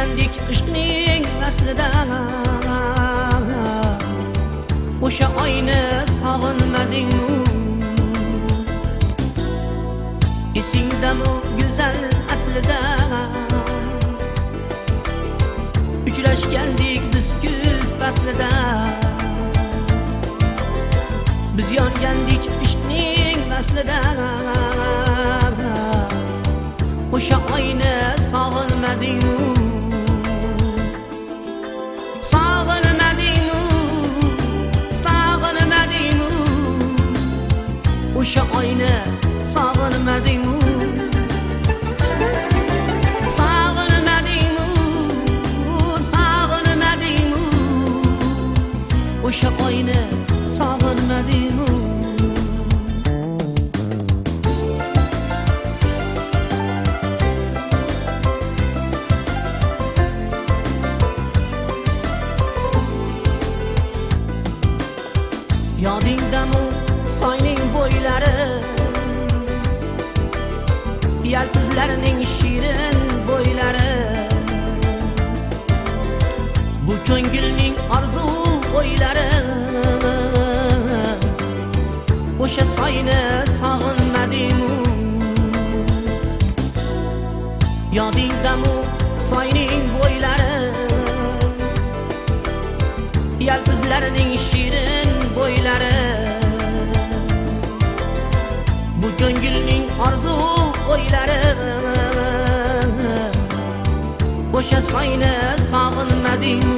yurgandik ishqning aslida, o'sha oyni sog'inmadingmi? Esingdami go'zal aslida, uchrashgandik biz kuz faslida, biz yongandik ishqning aslida, o'sha oyni sog'inmadingmi? O'sha oyni sog'inmadingmi? Sog'inmadingmi? O'sha oyni sog'inmadingmi? Yodingdami soyning bo'ylari, yalpizlarning shirin bo'ylari, bu ko'ngilning orzu o'ylari, o'sha soyni sog'inmadingmi? Yodingdami soyning bo'ylari, yalpizlarning shirin bo'ylari, bu ko'ngilning orzu o'ylari, o'sha soyni sog'inmadingmi?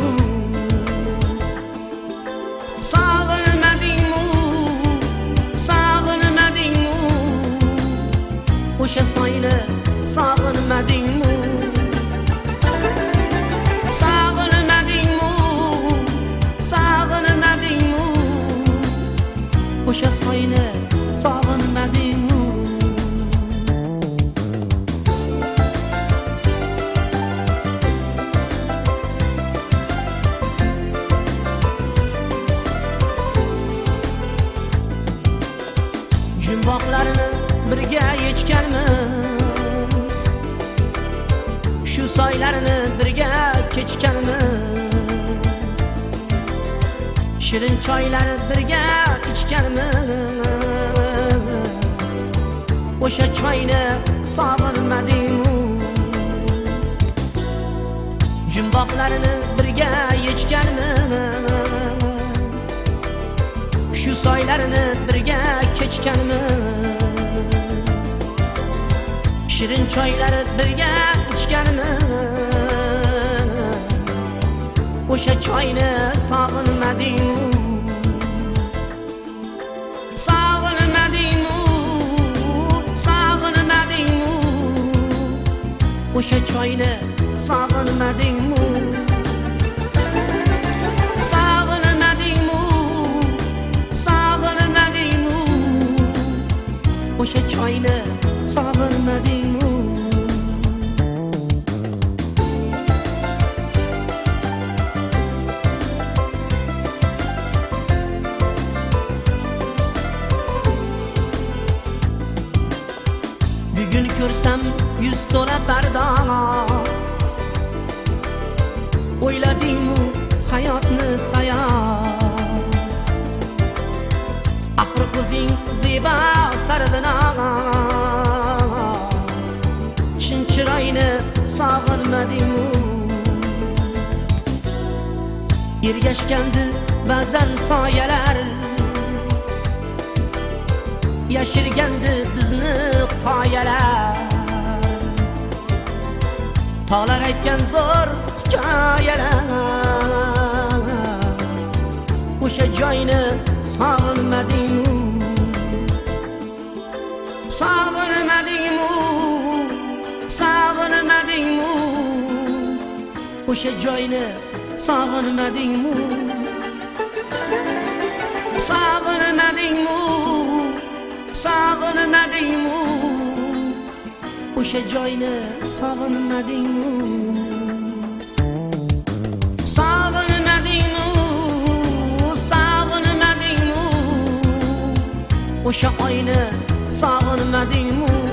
Sog'inmadingmi? O'sha soyni sog'inmadingmi? Sog'inmadingmi? O'sha soyni sog'inmadingmi? Jumboqlarni birga yechganmiz, shu soylarni birga kechganmiz, shirin choylar birga ichganmiz, o'sha choyni sog'inmadingmi? Jumboqlarni birga yechganmiz, shu soylarni birga kechganmiz, shirin choylar birga ichganmiz, o'sha choyni sog'inmadingmi? Sog'inmadingmi? O'sha choyni sog'inmadingmi? Sog'inmadingmi? O'sha choyni sog'inmadingmi? Bugun ko'rsam yuz to'la pardoz, o'yladingmi hayotni sayoz? Axir o'zing zebo sarvinoz, chin chiroyni sog'inmadingmi? Ergashgandi ba'zan soyalar, yashirgandi bizni qoyalar, tog'lar aytgan zo'r hikoyalar, o'sha joyni sog'inmadingmi? Sog'inmadingmi? O'sha joyni sog'inmadingmi? Sog'inmadingmi? O'sha joyni sog'inmadingmi? Sog'inmadingmi? O'sha oyni sog'inmadingmi?